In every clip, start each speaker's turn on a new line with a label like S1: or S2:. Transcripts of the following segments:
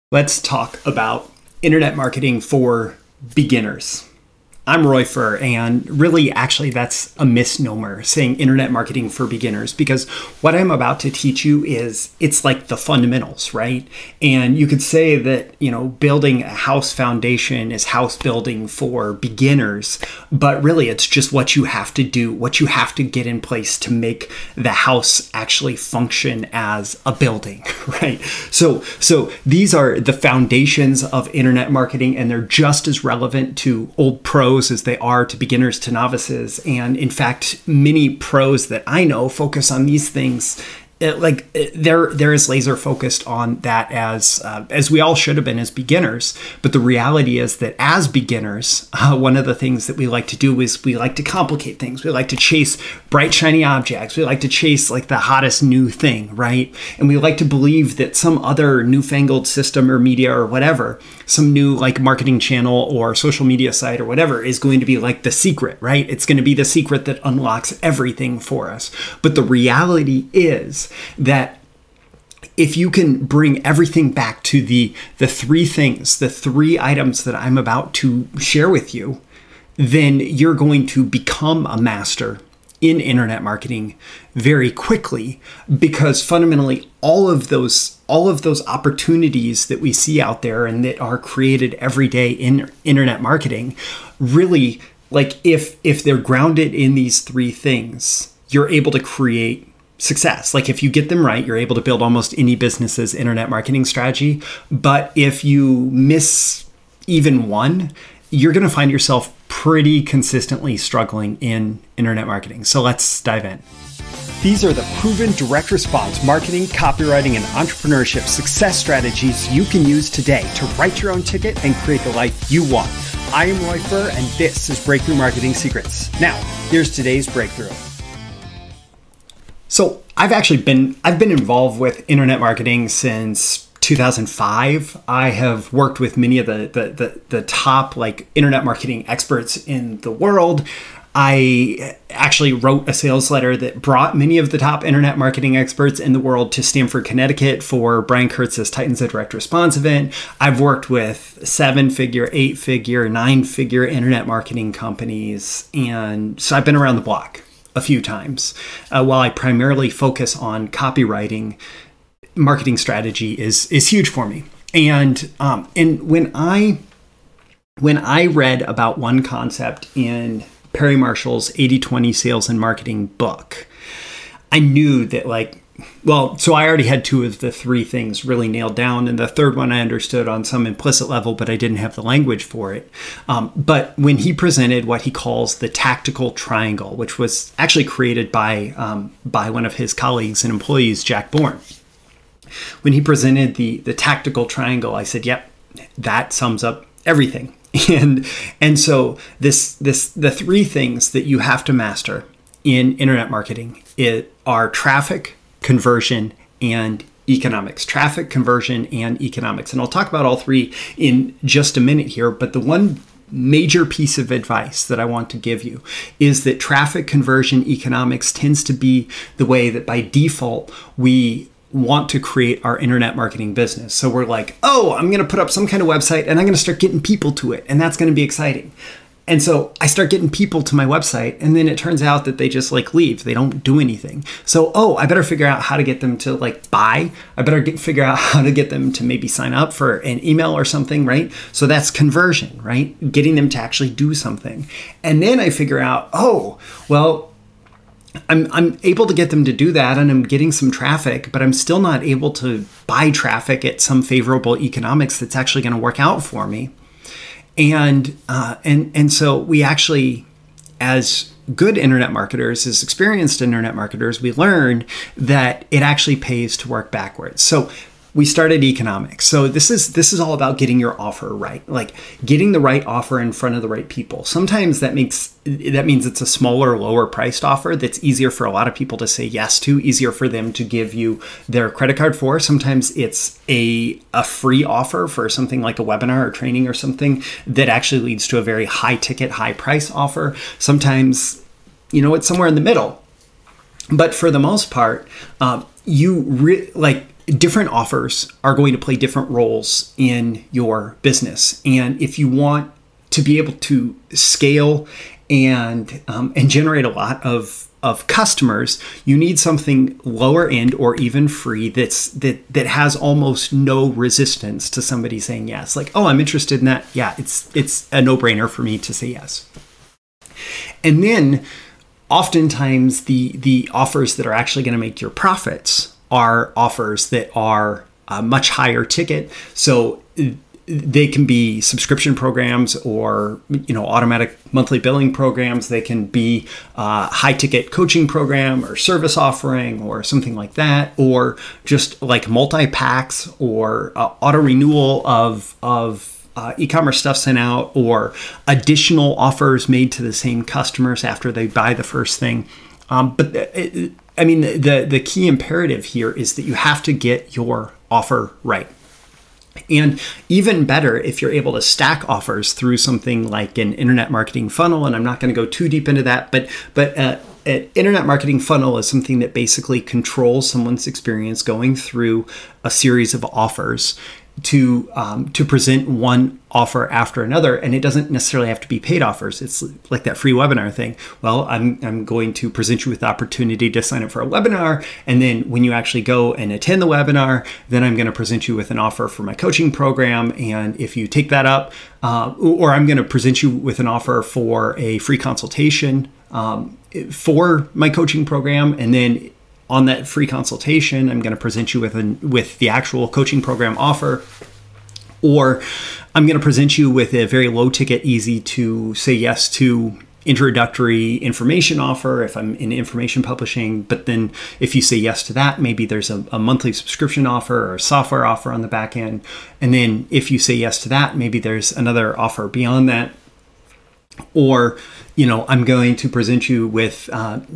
S1: Let's talk about internet marketing for beginners. I'm Roy Furr, and really, actually, that's a misnomer saying internet marketing for beginners, because what I'm about to teach you it's like the fundamentals, right? And you could say that, building a house foundation is house building for beginners, but really it's just what you have to do, what you have to get in place to make the house actually function as a building, right? So these are the foundations of internet marketing, and they're just as relevant to old pros as they are to beginners to novices. And in fact, many pros that I know focus on these things. They're as laser focused on that as we all should have been as beginners. But the reality is that as beginners, one of the things that we like to do is we like to complicate things. We like to chase bright, shiny objects. We like to chase like the hottest new thing, right? And we like to believe that some other newfangled system or media or whatever, some new like marketing channel or social media site or whatever is going to be like the secret, right? It's going to be the secret that unlocks everything for us. But the reality is that if you can bring everything back to the three things, the three items that I'm about to share with you, then you're going to become a master in internet marketing very quickly, because fundamentally all of those opportunities that we see out there and that are created every day in internet marketing, really, like if they're grounded in these three things, you're able to create success. Like if you get them right, you're able to build almost any business's internet marketing strategy. But if you miss even one, you're going to find yourself pretty consistently struggling in internet marketing. So let's dive in. These are the proven direct response marketing, copywriting, and entrepreneurship success strategies you can use today to write your own ticket and create the life you want. I am Roy Furr, and this is Breakthrough Marketing Secrets. Now, here's today's breakthrough. So I've been involved with internet marketing since 2005. I have worked with many of the top like internet marketing experts in the world. I actually wrote a sales letter that brought many of the top internet marketing experts in the world to Stamford, Connecticut for Brian Kurtz's Titans of Direct Response event. I've worked with 7-figure, 8-figure, 9-figure internet marketing companies. And so I've been around the block a few times. While I primarily focus on copywriting, marketing strategy is huge for me. And when I read about one concept in Perry Marshall's 80/20 sales and marketing book, I knew that so I already had two of the three things really nailed down. And the third one I understood on some implicit level, but I didn't have the language for it. But when he presented what he calls the tactical triangle, which was actually created by one of his colleagues and employees, Jack Bourne. When he presented the tactical triangle, I said, yep, that sums up everything. And so the three things that you have to master in internet marketing are traffic, conversion, and economics. Traffic, conversion, and economics. And I'll talk about all three in just a minute here, but the one major piece of advice that I want to give you is that traffic, conversion, economics tends to be the way that by default we want to create our internet marketing business. So we're like, oh, I'm going to put up some kind of website and I'm going to start getting people to it. And that's going to be exciting. And so I start getting people to my website, and then it turns out that they just leave. They don't do anything. So, I better figure out how to get them to buy. I better figure out how to get them to maybe sign up for an email or something, right? So that's conversion, right? Getting them to actually do something. And then I figure out, I'm able to get them to do that, and I'm getting some traffic, but I'm still not able to buy traffic at some favorable economics that's actually going to work out for me. And so we actually, as good internet marketers, as experienced internet marketers, we learn that it actually pays to work backwards. So we started economics. So this is all about getting your offer right, like getting the right offer in front of the right people. Sometimes that means it's a smaller, lower priced offer that's easier for a lot of people to say yes to, easier for them to give you their credit card for. Sometimes it's a free offer for something like a webinar or training or something that actually leads to a very high ticket, high price offer. Sometimes, it's somewhere in the middle. But for the most part, different offers are going to play different roles in your business. And if you want to be able to scale and generate a lot of customers, you need something lower end or even free that has almost no resistance to somebody saying yes. Like, oh, I'm interested in that. Yeah, it's a no-brainer for me to say yes. And then oftentimes the offers that are actually going to make your profits are offers that are much higher ticket. So they can be subscription programs or, automatic monthly billing programs. They can be high ticket coaching program or service offering or something like that, or just like multi-packs or auto renewal of e-commerce stuff sent out, or additional offers made to the same customers after they buy the first thing. But the key imperative here is that you have to get your offer right. And even better, if you're able to stack offers through something like an internet marketing funnel, and I'm not going to go too deep into that, but an internet marketing funnel is something that basically controls someone's experience going through a series of offers to present one offer after another. And it doesn't necessarily have to be paid offers. It's like that free webinar thing. Well, I'm going to present you with the opportunity to sign up for a webinar. And then when you actually go and attend the webinar, then I'm going to present you with an offer for my coaching program. And if you take that up, or I'm going to present you with an offer for a free consultation for my coaching program. And then on that free consultation, I'm going to present you with the actual coaching program offer, or I'm going to present you with a very low ticket, easy to say yes to introductory information offer if I'm in information publishing. But then if you say yes to that, maybe there's a monthly subscription offer or a software offer on the back end. And then if you say yes to that, maybe there's another offer beyond that. Or, I'm going to present you with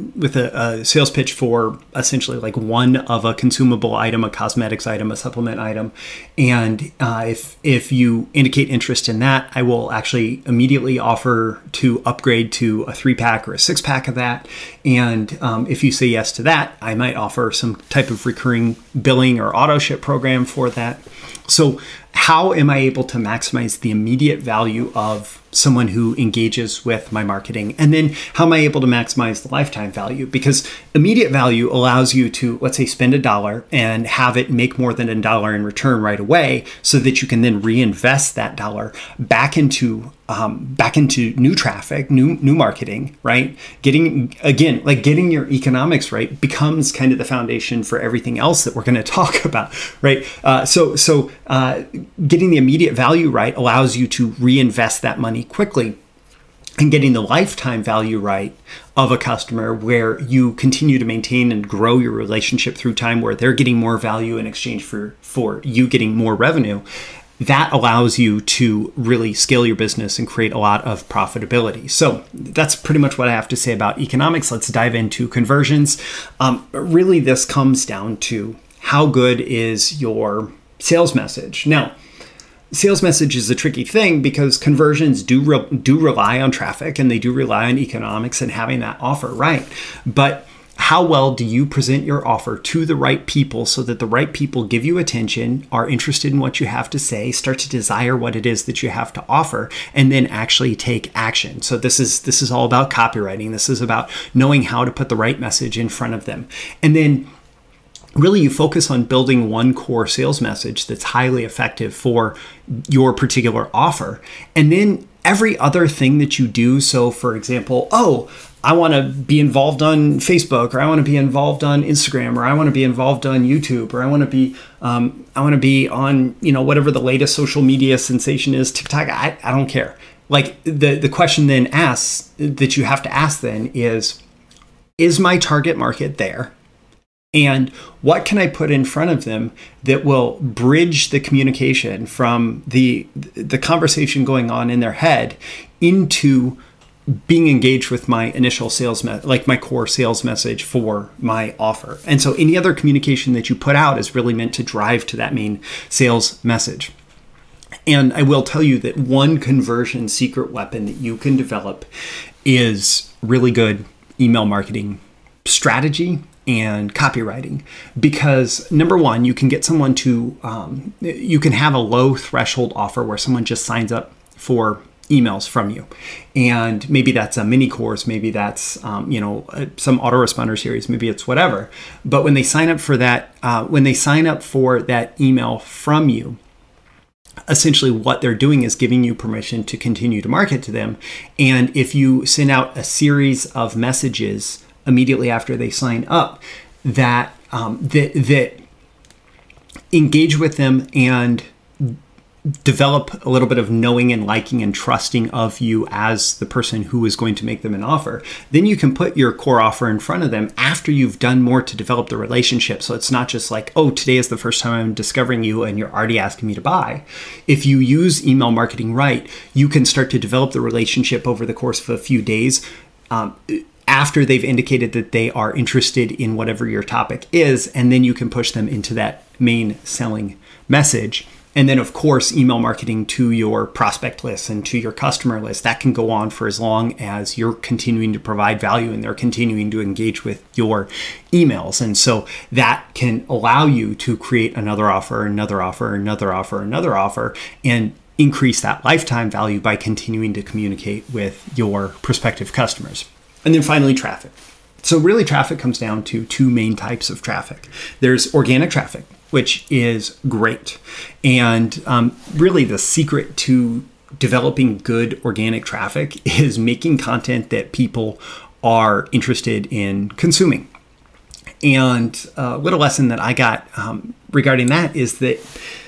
S1: a sales pitch for essentially like one of a consumable item, a cosmetics item, a supplement item. And if you indicate interest in that, I will actually immediately offer to upgrade to a 3-pack or a 6-pack of that. And if you say yes to that, I might offer some type of recurring billing or auto ship program for that. So how am I able to maximize the immediate value of someone who engages with my marketing? And then how am I able to maximize the lifetime value? Because immediate value allows you to, let's say, spend $1 and have it make more than $1 in return right away, so that you can then reinvest that dollar back into new traffic, new marketing, right? Getting your economics right becomes kind of the foundation for everything else that we're going to talk about, right? So getting the immediate value right allows you to reinvest that money quickly, and getting the lifetime value right of a customer, where you continue to maintain and grow your relationship through time, where they're getting more value in exchange for you getting more revenue. That allows you to really scale your business and create a lot of profitability. So that's pretty much what I have to say about economics. Let's dive into conversions. Really, this comes down to how good is your sales message. Now, sales message is a tricky thing because conversions do rely on traffic, and they do rely on economics and having that offer right. But how well do you present your offer to the right people so that the right people give you attention, are interested in what you have to say, start to desire what it is that you have to offer, and then actually take action? So this is all about copywriting. This is about knowing how to put the right message in front of them. And then really you focus on building one core sales message that's highly effective for your particular offer. And then every other thing that you do. So for example, I want to be involved on Facebook, or I want to be involved on Instagram, or I want to be involved on YouTube, or I want to be on, whatever the latest social media sensation is, TikTok. I don't care. Like the question then that you have to ask then is my target market there? And what can I put in front of them that will bridge the communication from the conversation going on in their head into being engaged with my initial sales, like my core sales message for my offer? And so any other communication that you put out is really meant to drive to that main sales message. And I will tell you that one conversion secret weapon that you can develop is really good email marketing strategy and copywriting, because number one, you can get someone to, you can have a low threshold offer where someone just signs up for emails from you. And maybe that's a mini course, maybe that's, some autoresponder series, maybe it's whatever. But when they sign up for that, email from you, essentially what they're doing is giving you permission to continue to market to them. And if you send out a series of messages immediately after they sign up that engage with them and develop a little bit of knowing and liking and trusting of you as the person who is going to make them an offer, then you can put your core offer in front of them after you've done more to develop the relationship. So it's not just like, oh, today is the first time I'm discovering you and you're already asking me to buy. If you use email marketing right, you can start to develop the relationship over the course of a few days, after they've indicated that they are interested in whatever your topic is, and then you can push them into that main selling message. And then, of course, email marketing to your prospect list and to your customer list, that can go on for as long as you're continuing to provide value and they're continuing to engage with your emails. And so that can allow you to create another offer, another offer, another offer, another offer, and increase that lifetime value by continuing to communicate with your prospective customers. And then finally, traffic. So really, traffic comes down to two main types of traffic. There's organic traffic, which is great. And really the secret to developing good organic traffic is making content that people are interested in consuming. And a little lesson that I got regarding that is that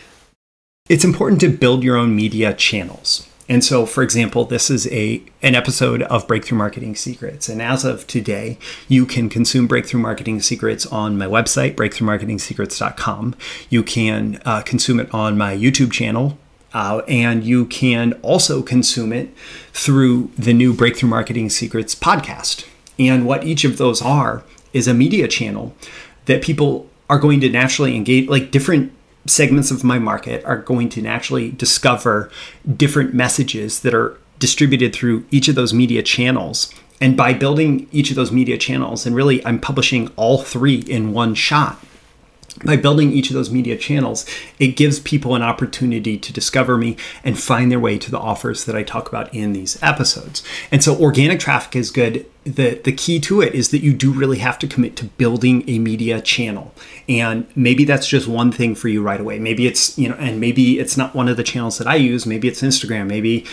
S1: it's important to build your own media channels. And so, for example, this is an episode of Breakthrough Marketing Secrets. And as of today, you can consume Breakthrough Marketing Secrets on my website, breakthroughmarketingsecrets.com. You can consume it on my YouTube channel. And you can also consume it through the new Breakthrough Marketing Secrets podcast. And what each of those are is a media channel that people are going to naturally engage, like different segments of my market are going to naturally discover different messages that are distributed through each of those media channels. And by building each of those media channels, and really I'm publishing all three in one shot, by building each of those media channels, it gives people an opportunity to discover me and find their way to the offers that I talk about in these episodes. And so organic traffic is good. The key to it is that you do really have to commit to building a media channel. And maybe that's just one thing for you right away. Maybe it's, and maybe it's not one of the channels that I use. Maybe it's Instagram, maybe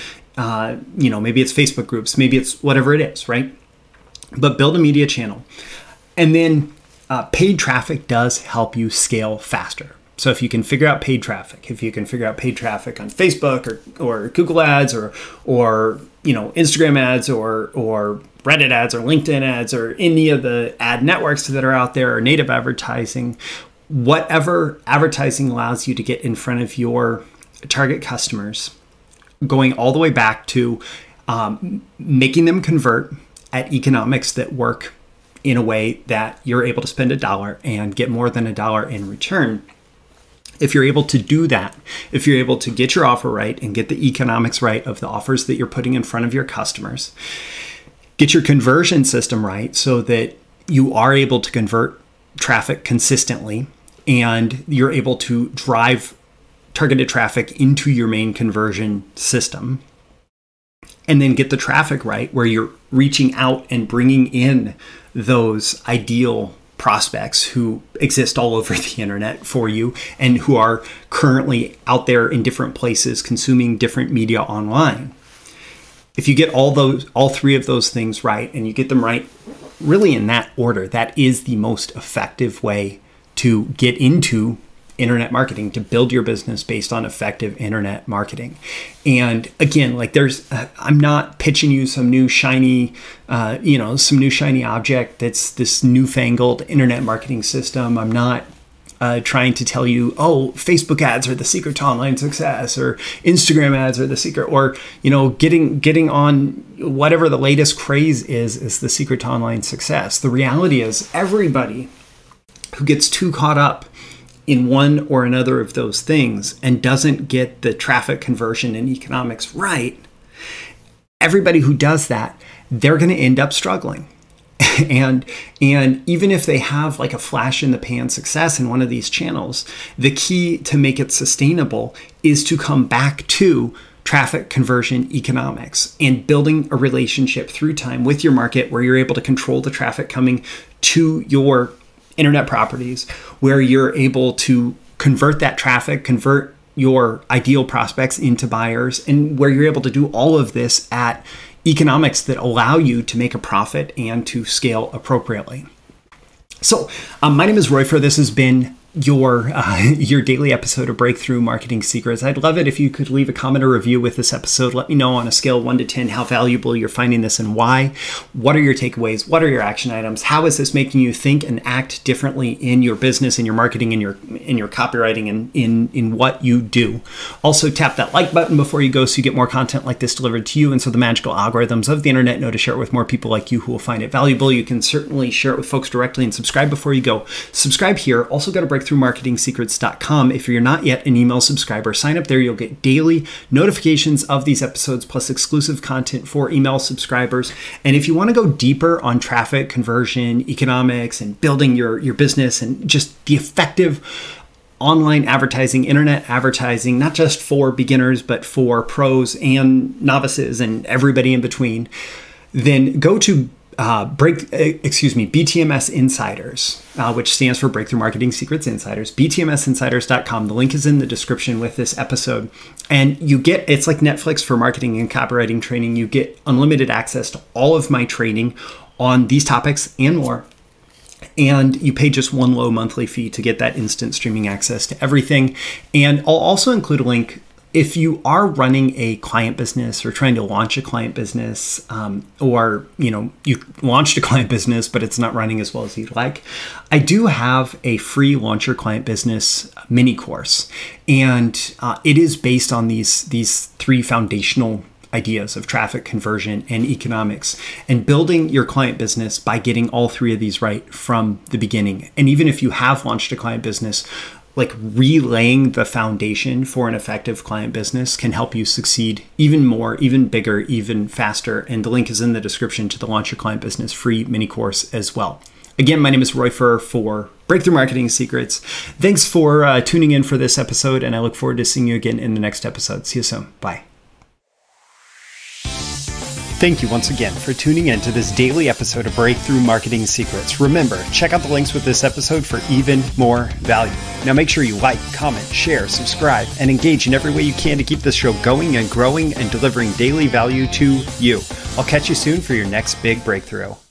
S1: it's Facebook groups, maybe it's whatever it is, right? But build a media channel. And then paid traffic does help you scale faster. So if you can figure out paid traffic, if you can figure out paid traffic on Facebook or Google ads or Instagram ads or Reddit ads or LinkedIn ads or any of the ad networks that are out there or native advertising, whatever advertising allows you to get in front of your target customers, going all the way back to making them convert at economics that work in a way that you're able to spend $1 and get more than $1 in return. If you're able to do that, if you're able to get your offer right and get the economics right of the offers that you're putting in front of your customers, get your conversion system right so that you are able to convert traffic consistently and you're able to drive targeted traffic into your main conversion system, and then get the traffic right where you're reaching out and bringing in those ideal prospects who exist all over the internet for you and who are currently out there in different places consuming different media online. If you get all three of those things right, and you get them right really in that order, that is the most effective way to get into internet marketing, to build your business based on effective internet marketing. And again, I'm not pitching you some new shiny object that's this newfangled internet marketing system. I'm not trying to tell you, oh, Facebook ads are the secret to online success, or Instagram ads are the secret, or getting on whatever the latest craze is the secret to online success. The reality is everybody who gets too caught up in one or another of those things and doesn't get the traffic conversion and economics right, everybody who does that, they're going to end up struggling. And even if they have like a flash in the pan success in one of these channels, the key to make it sustainable is to come back to traffic conversion economics and building a relationship through time with your market where you're able to control the traffic coming to your internet properties, where you're able to convert that traffic, convert your ideal prospects into buyers, and where you're able to do all of this at economics that allow you to make a profit and to scale appropriately. So my name is Roy Furr. This has been your daily episode of Breakthrough Marketing Secrets. I'd love it if you could leave a comment or review with this episode. Let me know on a scale of 1 to 10 how valuable you're finding this and why. What are your takeaways? What are your action items? How is this making you think and act differently in your business, in your marketing, in your copywriting, and in what you do? Also, tap that like button before you go so you get more content like this delivered to you, and so the magical algorithms of the internet know to share it with more people like you who will find it valuable. You can certainly share it with folks directly and subscribe before you go. Subscribe here. Also, go to breakthroughmarketingsecrets.com. If you're not yet an email subscriber, sign up there. You'll get daily notifications of these episodes plus exclusive content for email subscribers. And if you want to go deeper on traffic conversion, economics, and building your business and just the effective online advertising, internet advertising, not just for beginners, but for pros and novices and everybody in between, then go to BTMS Insiders, which stands for Breakthrough Marketing Secrets Insiders, btmsinsiders.com. The link is in the description with this episode. And it's like Netflix for marketing and copywriting training. You get unlimited access to all of my training on these topics and more. And you pay just one low monthly fee to get that instant streaming access to everything. And I'll also include a link if you are running a client business or trying to launch a client business, or you launched a client business, but it's not running as well as you'd like. I do have a free Launch Your Client Business mini course, and it is based on these three foundational ideas of traffic conversion and economics, and building your client business by getting all three of these right from the beginning. And even if you have launched a client business, like relaying the foundation for an effective client business can help you succeed even more, even bigger, even faster. And the link is in the description to the Launch Your Client Business free mini course as well. Again, my name is Roy Furr for Breakthrough Marketing Secrets. Thanks for tuning in for this episode, and I look forward to seeing you again in the next episode. See you soon. Bye. Thank you once again for tuning in to this daily episode of Breakthrough Marketing Secrets. Remember, check out the links with this episode for even more value. Now make sure you like, comment, share, subscribe, and engage in every way you can to keep this show going and growing and delivering daily value to you. I'll catch you soon for your next big breakthrough.